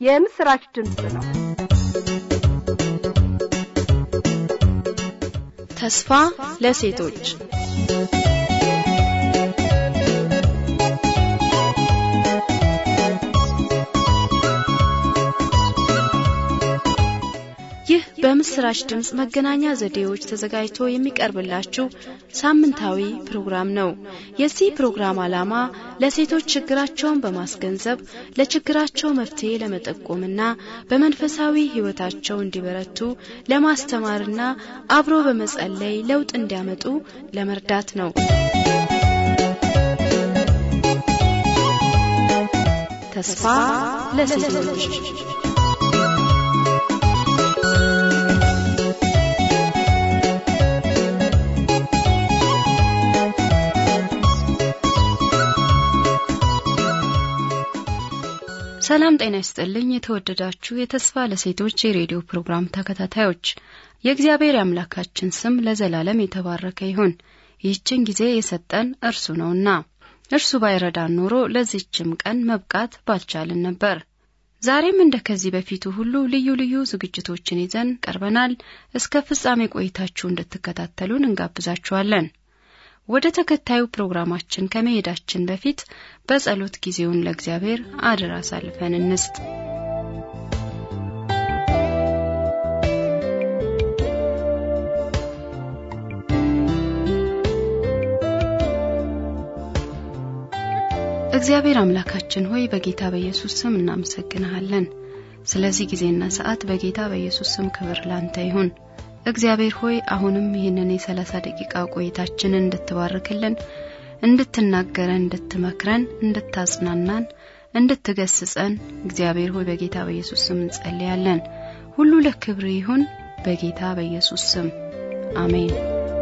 የምስራች ድምጽ ነው። ተስፋ ለሴቶች ይህ በምስራች ድምጽ መገናኛ ዘዴዎች ተዘጋጅቶ የሚቀርብላችሁ ሳምንታዊ ፕሮግራም ነው። የዚህ ፕሮግራም ዓላማ ለሴቶች ችግራቸውን በማስገንዘብ ለችግራቸው መፍትሄ ለመጠቆምና በመንፈሳዊ ሕይወታቸው እንዲበረቱ ለማስተማርና አብሮ በመጸለይ ለውጥ እንዲያመጡ ለመርዳት ነው። ተስፋ ለሴቶች ሰላም ጤና ይስጥልኝ። የተወደዳችሁ የተስፋ ለሴቶች የሬዲዮ ፕሮግራም ተከታታዮች የእግዚአብሔር አምላካችን ስም ለዘላለም የተባረከ ይሁን። ይህችን ጊዜ የሰጠን እርሱ ነውና እርሱ ባይረዳን ኖሮ ለዚህችም ቀን መብቃት ባልቻልን ነበር። ዛሬም እንደከዚህ በፊቱ ሁሉ ልዩ ልዩ ዝግጅቶችን ይዘን ቀርበናል። እስከ ፍጻሜ ቆይታችሁ እንድትከታተሉን እንጋብዛችኋለን። ወደ ተከታዩ ፕሮግራማችን ከመሄዳችን በፊት በጸሎት ጊዜውን ለእግዚአብሔር አደራ አሳልፈን እንስጥ። እግዚአብሔር አምላካችን ሆይ በጌታ በኢየሱስ ስም እናመሰግንሃለን። ስለዚህ ጊዜና ሰዓት በጌታ በኢየሱስ ስም ክብር ላንተ ይሁን። እግዚአብሔር ሆይ አሁንም ይህንን የ30 ደቂቃ ቆይታችንን እንድትባርክልን፣ እንድትናገረን፣ እንድትመክረን፣ እንድታጽናናን፣ እንድትገስጸን እግዚአብሔር ሆይ በጌታ በኢየሱስ ስም እንጸልያለን። ሁሉ ለክብር ይሁን በጌታ በኢየሱስ ስም አሜን።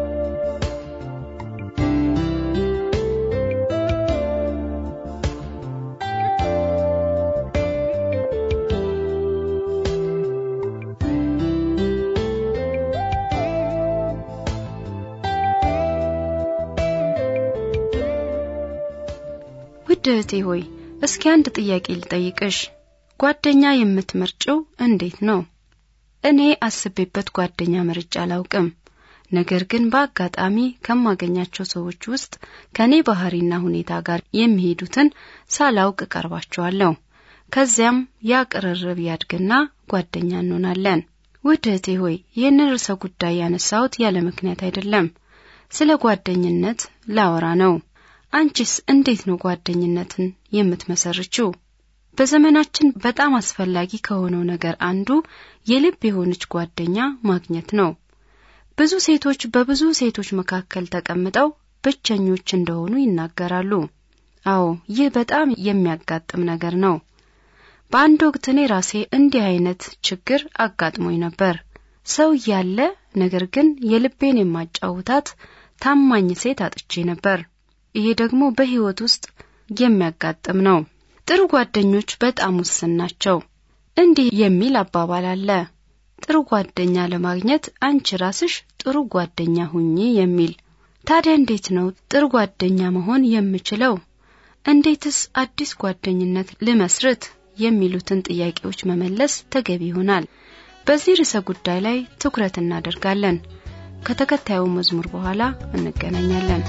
እህቴ ሆይ እስኪ አንድ ጥያቄ ልጠይቅሽ። ጓደኛ የምትመርጪው እንዴት ነው? እኔ አስቤበት ጓደኛ መርጬ አላውቅም። ነገር ግን በአጋጣሚ ከማገኛቸው ሰዎች ውስጥ ከኔ ባህሪና ሁኔታ ጋር የሚሄዱትን ሳላውቅ ቀርባቸዋለሁ። ከዚያም ያ ቅርርብ ያድግና ጓደኛ እንሆናለን። ውድ እህቴ ሆይ ይህንን ርዕሰ ጉዳይ ያነሳሁት ያለ ምክንያት አይደለም። ስለ ጓደኝነት ላወራ ነው። አንቺስ እንዴት ነው ጓደኝነትን የምትመሰርቺው? በዘመናችን በጣም አስፈላጊ ከሆነው ነገር አንዱ የልብ የሆነች ጓደኛ ማግኘት ነው። ብዙ ሴቶች በብዙ ሴቶች መካከል ተቀምጠው ብቸኞች እንደሆኑ ይናገራሉ። አዎ ይህ በጣም የሚያጋጥም ነገር ነው። በአንድ ወቅት እኔ ራሴ እንዲህ አይነት ችግር አጋጥሞኝ ነበር። ሰው ያለ ነገር ግን የልቤን የማጫውታት ታማኝ ሴት አጥቼ ነበር። ይሄ ደግሞ በህይወት ውስጥ የሚያጋጥም ነው። ጥሩ ጓደኞች በጣም ውስን ናቸው። እንዲህ የሚል አባባል አለ፣ ጥሩ ጓደኛ ለማግኘት አንቺ ራስሽ ጥሩ ጓደኛ ሁኚ የሚል። ታዲያ እንዴት ነው ጥሩ ጓደኛ መሆን የምችለው? እንዴትስ አዲስ ጓደኝነት ልመስርት? የሚሉትን ጥያቄዎች መመለስ ተገቢ ይሆናል። በዚህ ርዕሰ ጉዳይ ላይ ትኩረት እናደርጋለን። ከተከታዩ መዝሙር በኋላ እንገናኛለን።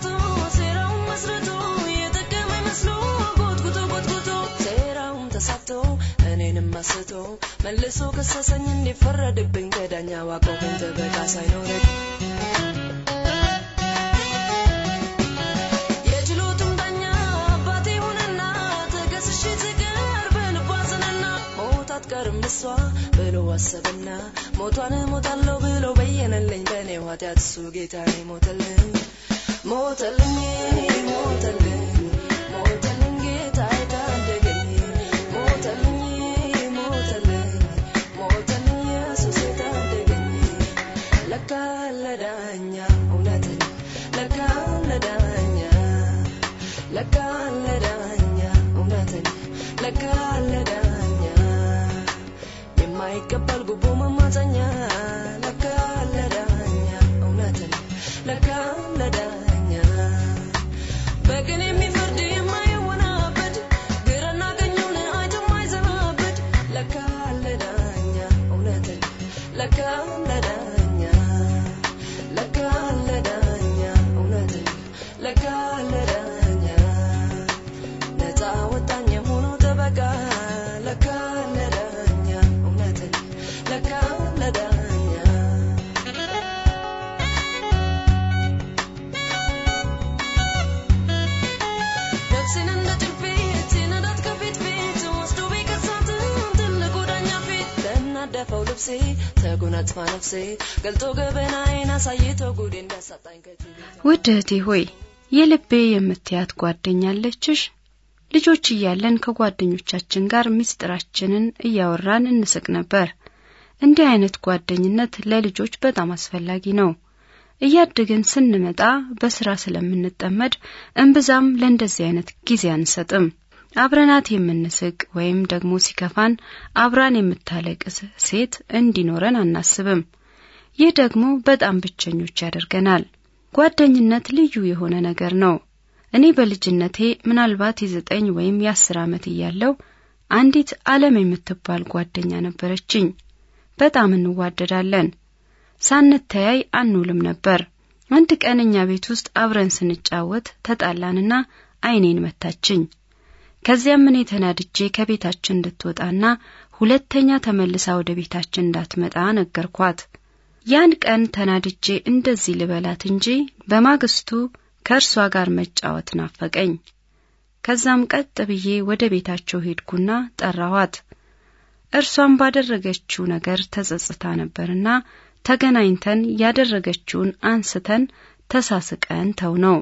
ተጫውቶ ሴራውን መስርቶ የጠቀመኝ መስሎ ጎትጉቶ ሴራውን ተሳክቶ እኔንም አስቶ መልሶ ከሰሰኝ እንዲፈረድብኝ ከዳኛ ዋቆብኝ ተበቃ ሳይኖረኝ የችሎቱም ዳኛ አባቴ ሆነና ተገስሼ ትቀር በልባዝንና ሞት አትቀርም እሷ ብሎ አሰበና ሞቷን ሞታለሁ ብሎ በየነልኝ በኔ ኃጢአት እሱ ጌታዬ ሞተልኝ ሞተልኝ ጌታዬ ታደገኝ ሞተልኝ ኢየሱስ ታደገኝ ለካ ለዳኛ እውነተኛ ለካ ለዳኛ እውነተኛ ለካ ለዳኛ የማይቀበል ጉቦ መማፀኛ ለካ ለዳኛ እውነተኛ ለካ ለዳኛ በቅን የሚፈርድ የማይወናበድ ግራና ቀኙን አይቶ የማይዘናበድ ለካ ለዳኛ እውነተኛ ለካ ለዳኛ እውነተኛ ለካ ለዳኛ ነፃ ወጣኝ ሆኖ ተበቃ ለካ ለዳኛ እውነተኛ ለካ ለዳኛ ነፍሴን እንደ ጭልፊት ሲነዳት ከፊት ወስዶ ቢከሳት ትልቁ ዳኛ ፊት ለናደፈው ልብሴ ተጎናጽፋ ነፍሴ ገልጦ ገበናዬን አሳይቶ ጉዴ እንዳሳጣኝ ውድ እህቴ ሆይ የልቤ የምትያት ጓደኛለችሽ? ልጆች እያለን ከጓደኞቻችን ጋር ምስጢራችንን እያወራን እንስቅ ነበር። እንዲህ አይነት ጓደኝነት ለልጆች በጣም አስፈላጊ ነው። እያደግን ስንመጣ በስራ ስለምንጠመድ እንብዛም ለእንደዚህ አይነት ጊዜ አንሰጥም። አብረናት የምንስቅ ወይም ደግሞ ሲከፋን አብራን የምታለቅስ ሴት እንዲኖረን አናስብም። ይህ ደግሞ በጣም ብቸኞች ያደርገናል። ጓደኝነት ልዩ የሆነ ነገር ነው። እኔ በልጅነቴ ምናልባት የ9 ወይም የ10 ዓመት እያለሁ አንዲት ዓለም የምትባል ጓደኛ ነበረችኝ። በጣም እንዋደዳለን። ሳንተያይ አንውልም ነበር። አንድ ቀን እኛ ቤት ውስጥ አብረን ስንጫወት ተጣላንና አይኔን መታችኝ። ከዚያም እኔ ተናድጄ ከቤታችን እንድትወጣና ሁለተኛ ተመልሳ ወደ ቤታችን እንዳትመጣ ነገርኳት። ያን ቀን ተናድጄ እንደዚህ ልበላት እንጂ በማግስቱ ከእርሷ ጋር መጫወት ናፈቀኝ። ከዛም ቀጥ ብዬ ወደ ቤታቸው ሄድኩና ጠራኋት። እርሷም ባደረገችው ነገር ተጸጽታ ነበርና ተገናኝተን ያደረገችውን አንስተን ተሳስቀን ተውነው።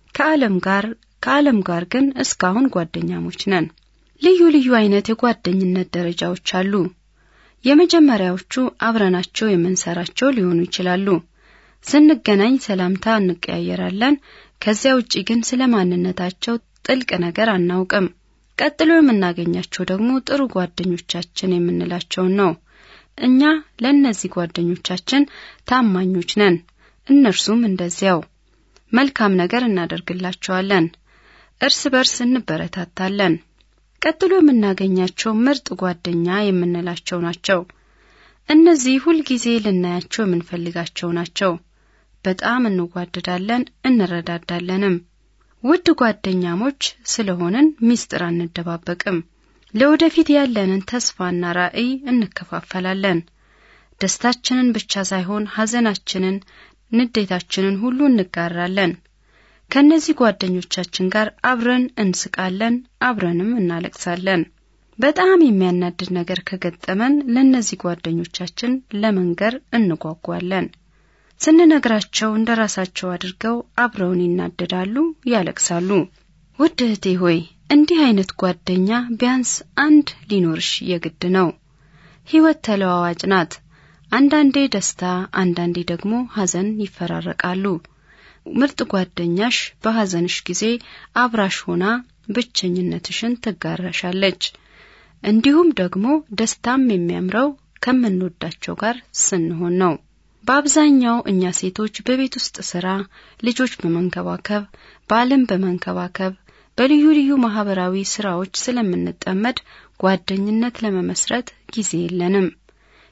ከዓለም ጋር ግን እስካሁን ጓደኛሞች ነን። ልዩ ልዩ አይነት የጓደኝነት ደረጃዎች አሉ። የመጀመሪያዎቹ አብረናቸው የምንሰራቸው ሊሆኑ ይችላሉ። ስንገናኝ ሰላምታ እንቀያየራለን። ከዚያ ውጪ ግን ስለማንነታቸው ጥልቅ ነገር አናውቅም። ቀጥሎ የምናገኛቸው ደግሞ ጥሩ ጓደኞቻችን የምንላቸው ነው። እኛ ለነዚህ ጓደኞቻችን ታማኞች ነን። እነርሱም እንደዚያው መልካም ነገር እናደርግላቸዋለን። እርስ በርስ እንበረታታለን። ቀጥሎ የምናገኛቸው ምርጥ ጓደኛ የምንላቸው ናቸው። እነዚህ ሁሉ ጊዜ ልናያቸው የምንፈልጋቸው ናቸው። በጣም እንዋደዳለን፣ እንረዳዳለንም። ውድ ጓደኛሞች ስለሆነን ሚስጥር አንደባበቅም። ለወደፊት ያለንን ተስፋና ራዕይ እንከፋፈላለን። ደስታችንን ብቻ ሳይሆን ሐዘናችንን፣ ንዴታችንን ሁሉ እንጋራለን። ከነዚህ ጓደኞቻችን ጋር አብረን እንስቃለን፣ አብረንም እናለቅሳለን። በጣም የሚያናድድ ነገር ከገጠመን ለነዚህ ጓደኞቻችን ለመንገር እንጓጓለን። ስንነግራቸው እንደራሳቸው አድርገው አብረውን ይናደዳሉ፣ ያለቅሳሉ። ውድ እህቴ ሆይ እንዲህ አይነት ጓደኛ ቢያንስ አንድ ሊኖርሽ የግድ ነው። ሕይወት ተለዋዋጭ ናት። አንዳንዴ ደስታ፣ አንዳንዴ ደግሞ ሐዘን ይፈራረቃሉ። ምርጥ ጓደኛሽ በሐዘንሽ ጊዜ አብራሽ ሆና ብቸኝነትሽን ትጋራሻለች። እንዲሁም ደግሞ ደስታም የሚያምረው ከምንወዳቸው ጋር ስንሆን ነው። በአብዛኛው እኛ ሴቶች በቤት ውስጥ ስራ፣ ልጆች በመንከባከብ፣ ባልን በመንከባከብ፣ በልዩ ልዩ ማህበራዊ ስራዎች ስለምንጠመድ ጓደኝነት ለመመስረት ጊዜ የለንም።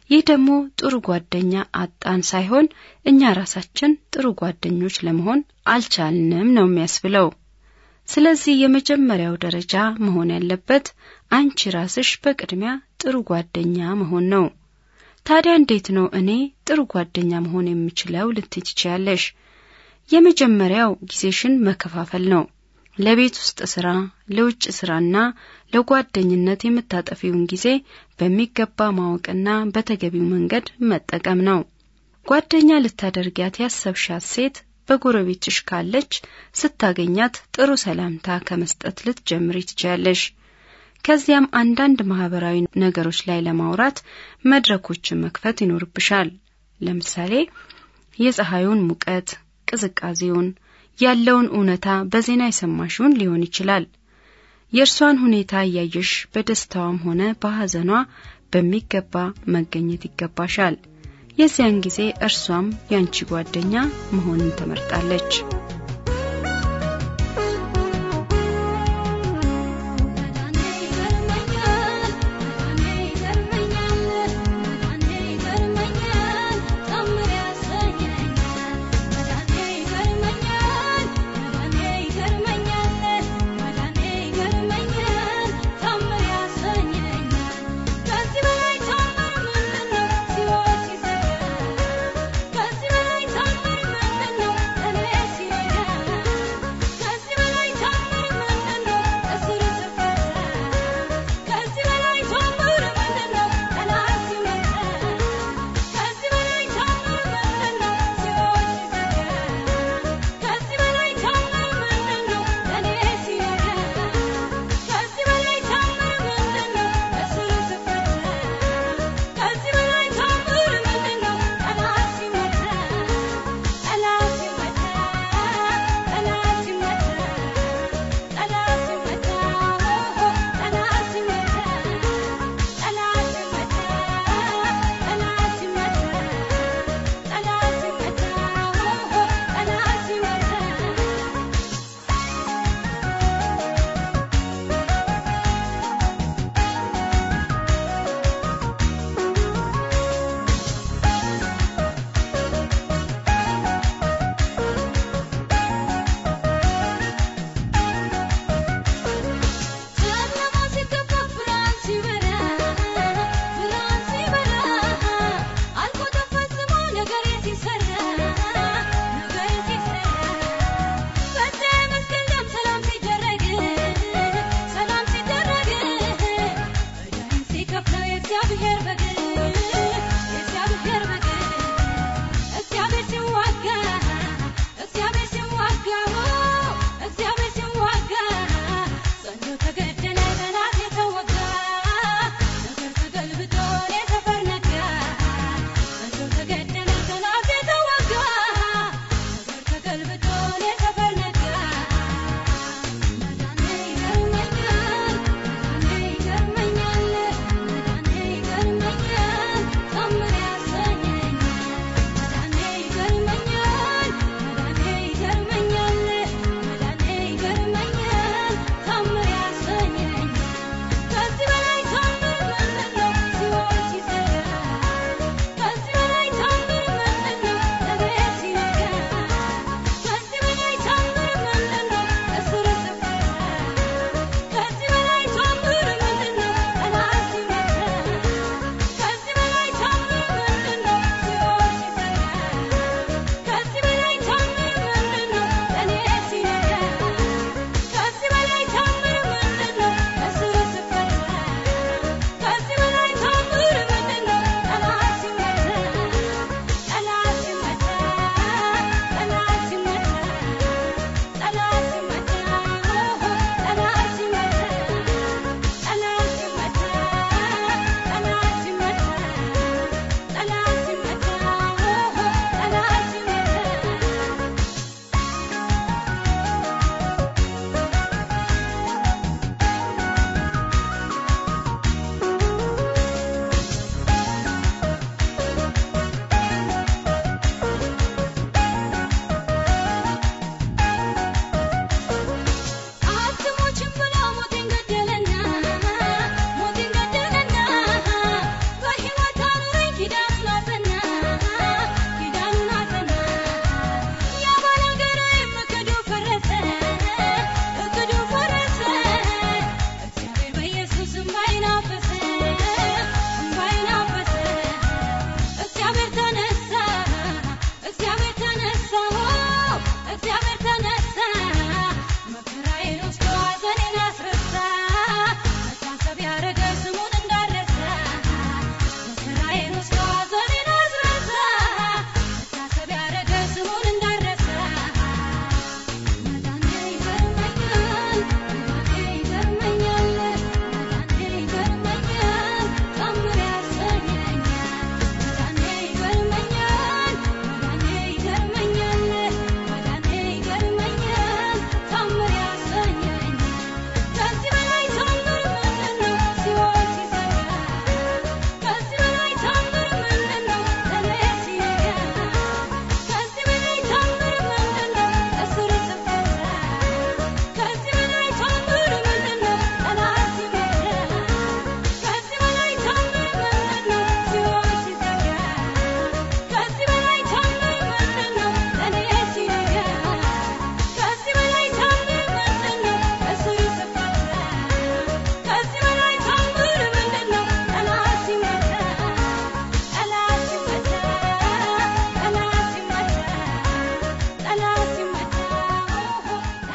ይህ ደግሞ ጥሩ ጓደኛ አጣን ሳይሆን እኛ ራሳችን ጥሩ ጓደኞች ለመሆን አልቻልንም ነው የሚያስብለው። ስለዚህ የመጀመሪያው ደረጃ መሆን ያለበት አንቺ ራስሽ በቅድሚያ ጥሩ ጓደኛ መሆን ነው። ታዲያ እንዴት ነው እኔ ጥሩ ጓደኛ መሆን የምችለው ልትይ ትችያለሽ? የመጀመሪያው ጊዜሽን መከፋፈል ነው። ለቤት ውስጥ ስራ፣ ለውጭ ስራና ለጓደኝነት የምታጠፊውን ጊዜ በሚገባ ማወቅና በተገቢው መንገድ መጠቀም ነው። ጓደኛ ልታደርጊያት ያሰብሻት ሴት በጎረቤትሽ ካለች ስታገኛት ጥሩ ሰላምታ ከመስጠት ልትጀምሪ ትችያለሽ። ከዚያም አንዳንድ ማህበራዊ ነገሮች ላይ ለማውራት መድረኮችን መክፈት ይኖርብሻል። ለምሳሌ የፀሐዩን ሙቀት፣ ቅዝቃዜውን፣ ያለውን እውነታ በዜና የሰማሽውን ሊሆን ይችላል። የእርሷን ሁኔታ ያየሽ በደስታዋም ሆነ በሐዘኗ በሚገባ መገኘት ይገባሻል። የዚያን ጊዜ እርሷም ያንቺ ጓደኛ መሆንን ትመርጣለች።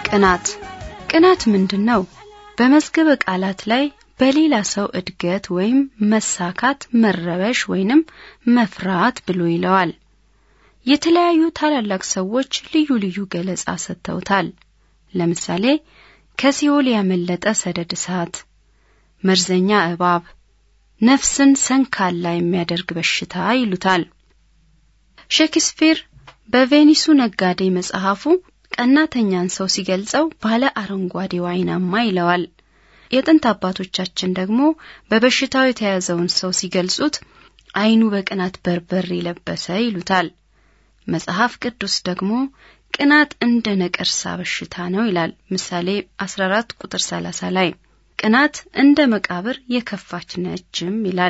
ቅናት ምንድነው? በመዝገበ ቃላት ላይ በሌላ ሰው እድገት ወይም መሳካት መረበሽ ወይንም መፍራት ብሎ ይለዋል። የተለያዩ ታላላቅ ሰዎች ልዩ ልዩ ገለጻ ሰጥተውታል። ለምሳሌ ከሲኦል ያመለጠ ሰደድ እሳት፣ መርዘኛ እባብ፣ ነፍስን ሰንካላ የሚያደርግ በሽታ ይሉታል። ሼክስፒር በቬኒሱ ነጋዴ መጽሐፉ ቀናተኛን ሰው ሲገልጸው ባለ አረንጓዴ ዋይናማ ይለዋል። የጥንት አባቶቻችን ደግሞ በበሽታው የተያዘውን ሰው ሲገልጹት አይኑ በቅናት በርበሬ ለበሰ ይሉታል። መጽሐፍ ቅዱስ ደግሞ ቅናት እንደ ነቀርሳ በሽታ ነው ይላል። ምሳሌ 14 ቁጥር 30 ላይ ቅናት እንደ መቃብር የከፋች ነችም ይላል።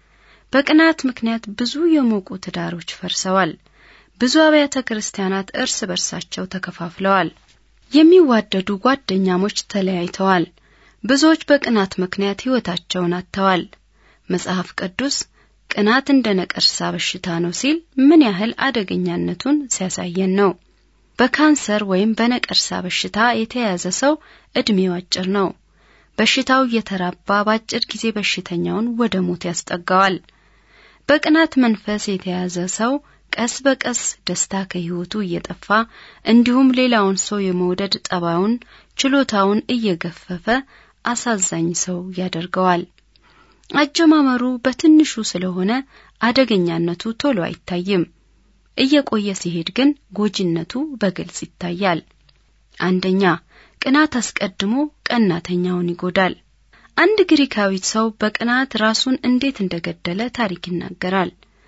በቅናት ምክንያት ብዙ የሞቁ ትዳሮች ፈርሰዋል። ብዙ አብያተ ክርስቲያናት እርስ በርሳቸው ተከፋፍለዋል። የሚዋደዱ ጓደኛሞች ተለያይተዋል። ብዙዎች በቅናት ምክንያት ሕይወታቸውን አጥተዋል። መጽሐፍ ቅዱስ ቅናት እንደ ነቀርሳ በሽታ ነው ሲል ምን ያህል አደገኛነቱን ሲያሳየን ነው። በካንሰር ወይም በነቀርሳ በሽታ የተያዘ ሰው እድሜው አጭር ነው። በሽታው እየተራባ በአጭር ጊዜ በሽተኛውን ወደ ሞት ያስጠጋዋል። በቅናት መንፈስ የተያዘ ሰው ቀስ በቀስ ደስታ ከሕይወቱ እየጠፋ እንዲሁም ሌላውን ሰው የመውደድ ጠባዩን ችሎታውን እየገፈፈ አሳዛኝ ሰው ያደርገዋል። አጀማመሩ በትንሹ ስለሆነ አደገኛነቱ ቶሎ አይታይም። እየቆየ ሲሄድ ግን ጎጂነቱ በግልጽ ይታያል። አንደኛ፣ ቅናት አስቀድሞ ቀናተኛውን ይጎዳል። አንድ ግሪካዊ ሰው በቅናት ራሱን እንዴት እንደገደለ ታሪክ ይናገራል።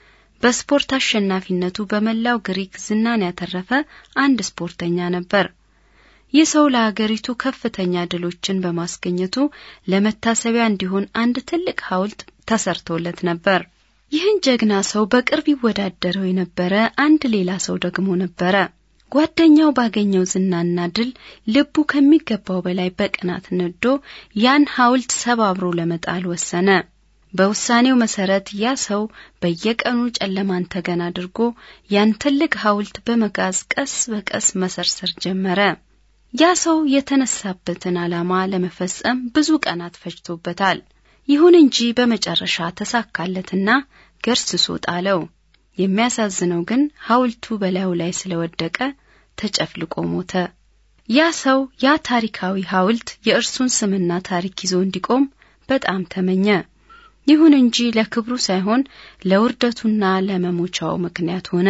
በስፖርት አሸናፊነቱ በመላው ግሪክ ዝናን ያተረፈ አንድ ስፖርተኛ ነበር። ይህ ሰው ለሀገሪቱ ከፍተኛ ድሎችን በማስገኘቱ ለመታሰቢያ እንዲሆን አንድ ትልቅ ሐውልት ተሰርቶለት ነበር። ይህን ጀግና ሰው በቅርብ ይወዳደረው የነበረ አንድ ሌላ ሰው ደግሞ ነበረ። ጓደኛው ባገኘው ዝናና ድል ልቡ ከሚገባው በላይ በቅናት ነዶ ያን ሐውልት ሰባብሮ ለመጣል ወሰነ። በውሳኔው መሰረት ያ ሰው በየቀኑ ጨለማን ተገን አድርጎ ያን ትልቅ ሐውልት በመጋዝ ቀስ በቀስ መሰርሰር ጀመረ። ያ ሰው የተነሳበትን ዓላማ ለመፈጸም ብዙ ቀናት ፈጅቶበታል። ይሁን እንጂ በመጨረሻ ተሳካለትና ገርስሶ ጣለው። የሚያሳዝነው ግን ሐውልቱ በላዩ ላይ ስለወደቀ ተጨፍልቆ ሞተ። ያ ሰው ያ ታሪካዊ ሐውልት የእርሱን ስምና ታሪክ ይዞ እንዲቆም በጣም ተመኘ። ይሁን እንጂ ለክብሩ ሳይሆን ለውርደቱና ለመሞቻው ምክንያት ሆነ።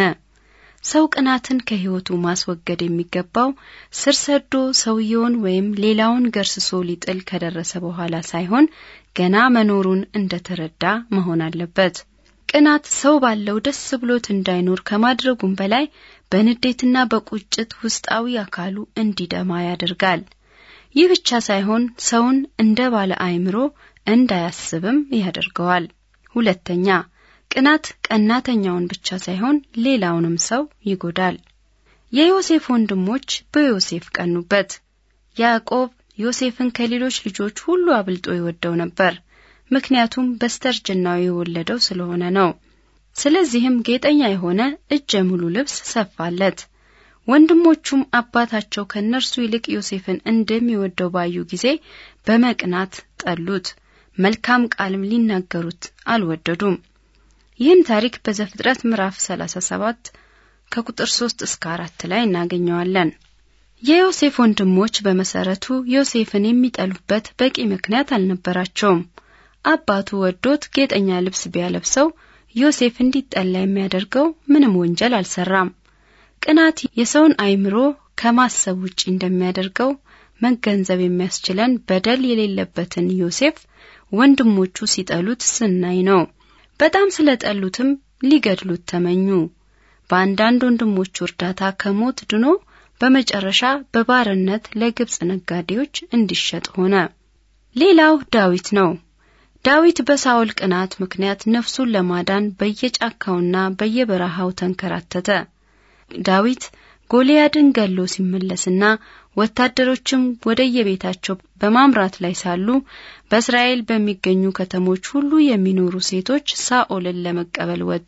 ሰው ቅናትን ከሕይወቱ ማስወገድ የሚገባው ስር ሰዶ ሰውየውን ወይም ሌላውን ገርስሶ ሊጥል ከደረሰ በኋላ ሳይሆን ገና መኖሩን እንደተረዳ መሆን አለበት። ቅናት ሰው ባለው ደስ ብሎት እንዳይኖር ከማድረጉም በላይ በንዴትና በቁጭት ውስጣዊ አካሉ እንዲደማ ያደርጋል። ይህ ብቻ ሳይሆን ሰውን እንደ ባለ አእምሮ እንዳያስብም ያደርገዋል። ሁለተኛ፣ ቅናት ቀናተኛውን ብቻ ሳይሆን ሌላውንም ሰው ይጎዳል። የዮሴፍ ወንድሞች በዮሴፍ ቀኑበት። ያዕቆብ ዮሴፍን ከሌሎች ልጆች ሁሉ አብልጦ ይወደው ነበር። ምክንያቱም በስተርጅናው የወለደው ስለሆነ ነው። ስለዚህም ጌጠኛ የሆነ እጀ ሙሉ ልብስ ሰፋለት። ወንድሞቹም አባታቸው ከነርሱ ይልቅ ዮሴፍን እንደሚወደው ባዩ ጊዜ በመቅናት ጠሉት። መልካም ቃልም ሊናገሩት አልወደዱም። ይህን ታሪክ በዘፍጥረት ምዕራፍ 37 ከቁጥር 3 እስከ 4 ላይ እናገኘዋለን። የዮሴፍ ወንድሞች በመሰረቱ ዮሴፍን የሚጠሉበት በቂ ምክንያት አልነበራቸውም። አባቱ ወዶት ጌጠኛ ልብስ ቢያለብሰው ዮሴፍ እንዲጠላ የሚያደርገው ምንም ወንጀል አልሰራም። ቅናት የሰውን አእምሮ ከማሰብ ውጪ እንደሚያደርገው መገንዘብ የሚያስችለን በደል የሌለበትን ዮሴፍ ወንድሞቹ ሲጠሉት ስናይ ነው። በጣም ስለጠሉትም ሊገድሉት ተመኙ። በአንዳንድ ወንድሞቹ እርዳታ ከሞት ድኖ በመጨረሻ በባርነት ለግብጽ ነጋዴዎች እንዲሸጥ ሆነ። ሌላው ዳዊት ነው። ዳዊት በሳኦል ቅናት ምክንያት ነፍሱን ለማዳን በየጫካውና በየበረሃው ተንከራተተ። ዳዊት ጎልያድን ገሎ ሲመለስና ወታደሮችም ወደየቤታቸው በማምራት ላይ ሳሉ በእስራኤል በሚገኙ ከተሞች ሁሉ የሚኖሩ ሴቶች ሳኦልን ለመቀበል ወጡ።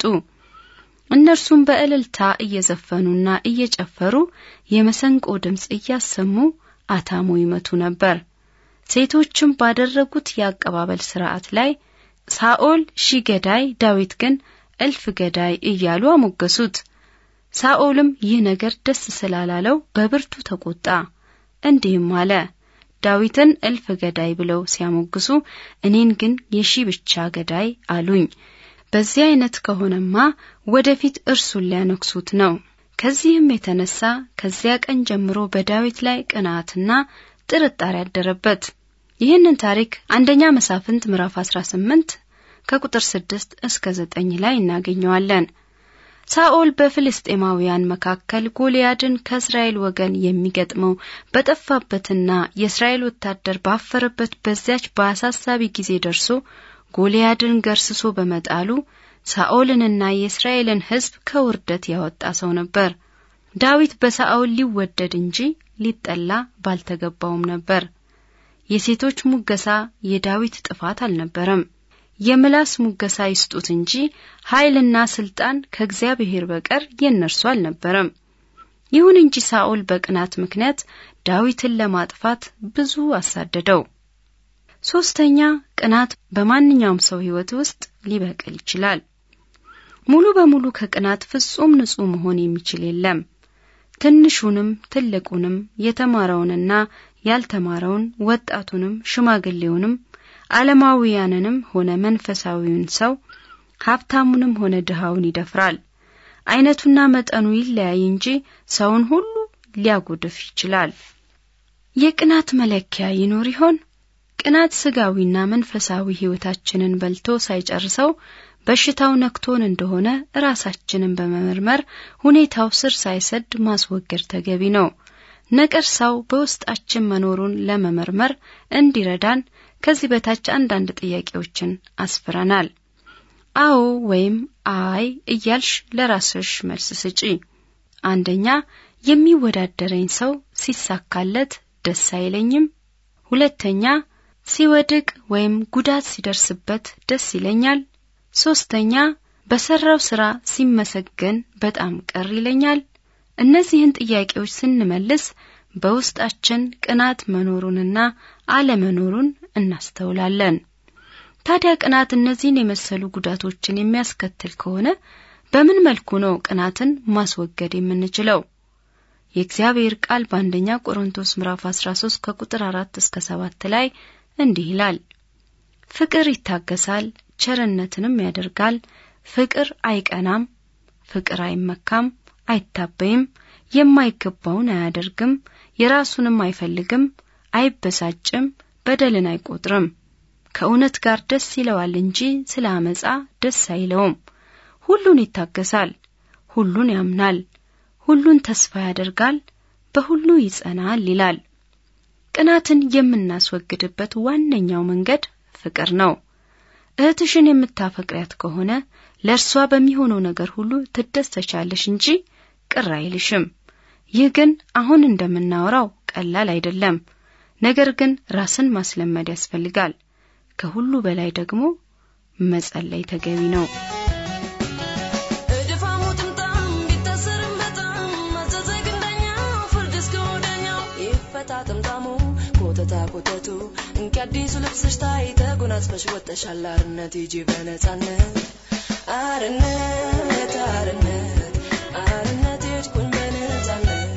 እነርሱም በእልልታ እየዘፈኑና እየጨፈሩ የመሰንቆ ድምጽ እያሰሙ አታሞ ይመቱ ነበር። ሴቶችም ባደረጉት ያቀባበል ሥርዓት ላይ ሳኦል ሺህ ገዳይ ዳዊት ግን እልፍ ገዳይ እያሉ አሞገሱት። ሳኦልም ይህ ነገር ደስ ስላላለው በብርቱ ተቆጣ። እንዲህም አለ፣ ዳዊትን እልፍ ገዳይ ብለው ሲያሞግሱ እኔን ግን የሺህ ብቻ ገዳይ አሉኝ። በዚህ አይነት ከሆነማ ወደፊት እርሱን ሊያነክሱት ነው። ከዚህም የተነሳ ከዚያ ቀን ጀምሮ በዳዊት ላይ ቅናትና ጥርጣሬ አደረበት። ይህንን ታሪክ አንደኛ መሳፍንት ምዕራፍ 18 ከቁጥር 6 እስከ 9 ላይ እናገኘዋለን። ሳኦል በፍልስጤማውያን መካከል ጎልያድን ከእስራኤል ወገን የሚገጥመው በጠፋበትና የእስራኤል ወታደር ባፈረበት በዚያች በአሳሳቢ ጊዜ ደርሶ ጎልያድን ገርስሶ በመጣሉ ሳኦልንና የእስራኤልን ሕዝብ ከውርደት ያወጣ ሰው ነበር። ዳዊት በሳኦል ሊወደድ እንጂ ሊጠላ ባልተገባውም ነበር። የሴቶች ሙገሳ የዳዊት ጥፋት አልነበረም። የምላስ ሙገሳ ይስጡት እንጂ ኃይልና ስልጣን ከእግዚአብሔር በቀር የነርሱ አልነበረም። ይሁን እንጂ ሳኦል በቅናት ምክንያት ዳዊትን ለማጥፋት ብዙ አሳደደው። ሶስተኛ፣ ቅናት በማንኛውም ሰው ሕይወት ውስጥ ሊበቅል ይችላል። ሙሉ በሙሉ ከቅናት ፍጹም ንጹህ መሆን የሚችል የለም። ትንሹንም ትልቁንም የተማረውንና ያልተማረውን ወጣቱንም ሽማግሌውንም ዓለማዊያንንም ሆነ መንፈሳዊውን ሰው ሀብታሙንም ሆነ ድሃውን ይደፍራል። አይነቱና መጠኑ ይለያይ እንጂ ሰውን ሁሉ ሊያጎድፍ ይችላል። የቅናት መለኪያ ይኖር ይሆን? ቅናት ስጋዊና መንፈሳዊ ሕይወታችንን በልቶ ሳይጨርሰው በሽታው ነክቶን እንደሆነ ራሳችንን በመመርመር ሁኔታው ስር ሳይሰድ ማስወገድ ተገቢ ነው። ነቀርሳው በውስጣችን መኖሩን ለመመርመር እንዲረዳን ከዚህ በታች አንዳንድ ጥያቄዎችን አስፍረናል። አዎ ወይም አይ እያልሽ ለራስሽ መልስ ስጪ። አንደኛ፣ የሚወዳደረኝ ሰው ሲሳካለት ደስ አይለኝም። ሁለተኛ፣ ሲወድቅ ወይም ጉዳት ሲደርስበት ደስ ይለኛል። ሶስተኛ፣ በሰራው ሥራ ሲመሰገን በጣም ቅር ይለኛል። እነዚህን ጥያቄዎች ስንመልስ በውስጣችን ቅናት መኖሩንና አለመኖሩን እናስተውላለን። ታዲያ ቅናት እነዚህን የመሰሉ ጉዳቶችን የሚያስከትል ከሆነ በምን መልኩ ነው ቅናትን ማስወገድ የምንችለው? የእግዚአብሔር ቃል በአንደኛ ቆሮንቶስ ምዕራፍ 13 ከቁጥር 4 እስከ 7 ላይ እንዲህ ይላል፣ ፍቅር ይታገሳል፣ ቸርነትንም ያደርጋል፣ ፍቅር አይቀናም፣ ፍቅር አይመካም፣ አይታበይም፣ የማይገባውን አያደርግም፣ የራሱንም አይፈልግም፣ አይበሳጭም፣ በደልን አይቆጥርም፣ ከእውነት ጋር ደስ ይለዋል እንጂ ስለ አመጻ ደስ አይለውም፣ ሁሉን ይታገሳል፣ ሁሉን ያምናል፣ ሁሉን ተስፋ ያደርጋል፣ በሁሉ ይጸናል ይላል። ቅናትን የምናስወግድበት ዋነኛው መንገድ ፍቅር ነው። እህትሽን የምታፈቅሪያት ከሆነ ለእርሷ በሚሆነው ነገር ሁሉ ትደሰቻለሽ እንጂ ቅር አይልሽም። ይህ ግን አሁን እንደምናወራው ቀላል አይደለም። ነገር ግን ራስን ማስለመድ ያስፈልጋል። ከሁሉ በላይ ደግሞ መጸለይ ተገቢ ነው። ኮተቱ እንከዲሱ ልብስሽ ታይተ ጎናጽፈሽ ወጥተሻል አርነት ይጂ በነጻነት አርነት አርነት አርነት ይጅኩን በነጻነት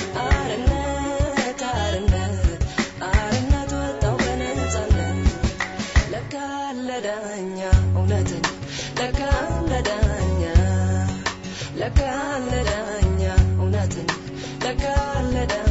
አርነት አርነት አርነት ወጣው በነጻነት ለካ ለዳኛ እውነትን ለካ ለዳኛ ለካ ለዳኛ እውነትን ለካ ለዳኛ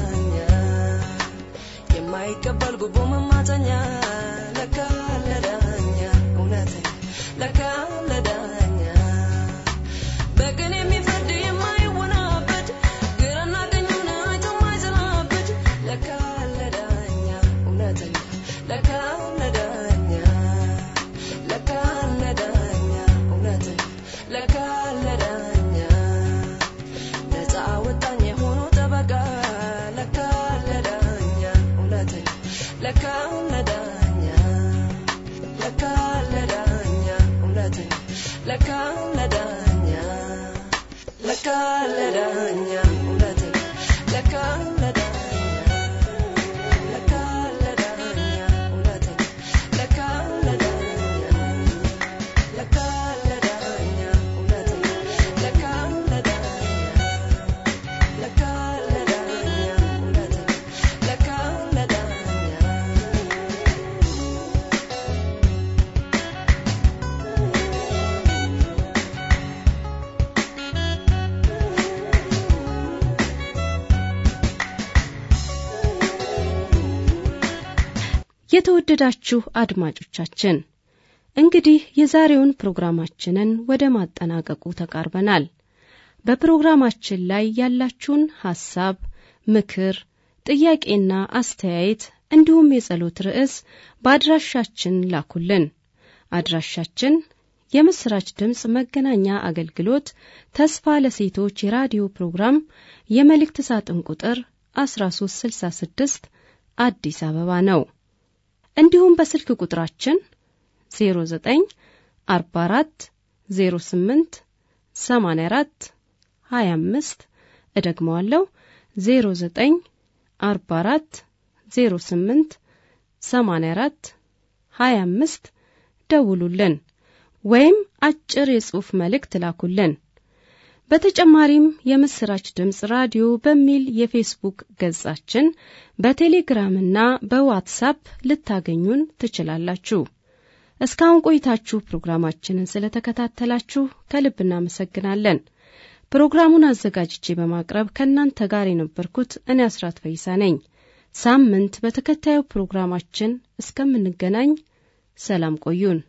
የማይቀበል ጉቦ መማፀኛ ለካ ለዳኛ እውነትን ለካ ለዳኛ በቅን የሚፈርድ የማይወናበድ ግራና ቀኙን አይቶ የማይዘናበድ ለካ ለዳኛ እውነትን ለካ ለዳኛ ለካ ለዳኛ እውነትን ለካ ለዳኛ ነፃ ወጣኝ የሆኖ ጠበቃ ለካ ለዳኛ እውነትን ለካ ለዳኛ ለካ ለዳኛ እውነትን ለካ ለዳኛ ለካ ለዳኛ እውነትን ለካ ለዳኛ የተወደዳችሁ አድማጮቻችን እንግዲህ የዛሬውን ፕሮግራማችንን ወደ ማጠናቀቁ ተቃርበናል። በፕሮግራማችን ላይ ያላችሁን ሐሳብ፣ ምክር፣ ጥያቄና አስተያየት እንዲሁም የጸሎት ርዕስ በአድራሻችን ላኩልን። አድራሻችን የምስራች ድምጽ መገናኛ አገልግሎት ተስፋ ለሴቶች የራዲዮ ፕሮግራም የመልእክት ሳጥን ቁጥር 1366 አዲስ አበባ ነው። እንዲሁም በስልክ ቁጥራችን 0944 08 84 25 እደግመዋለሁ 0944 08 84 25 ደውሉልን ወይም አጭር የጽሑፍ መልእክት ላኩልን። በተጨማሪም የምስራች ድምጽ ራዲዮ በሚል የፌስቡክ ገጻችን በቴሌግራምና በዋትስአፕ ልታገኙን ትችላላችሁ። እስካሁን ቆይታችሁ ፕሮግራማችንን ስለተከታተላችሁ ከልብ እናመሰግናለን። ፕሮግራሙን አዘጋጅቼ በማቅረብ ከናንተ ጋር የነበርኩት እኔ አስራት ፈይሳ ነኝ። ሳምንት በተከታዩ ፕሮግራማችን እስከምንገናኝ ሰላም ቆዩን።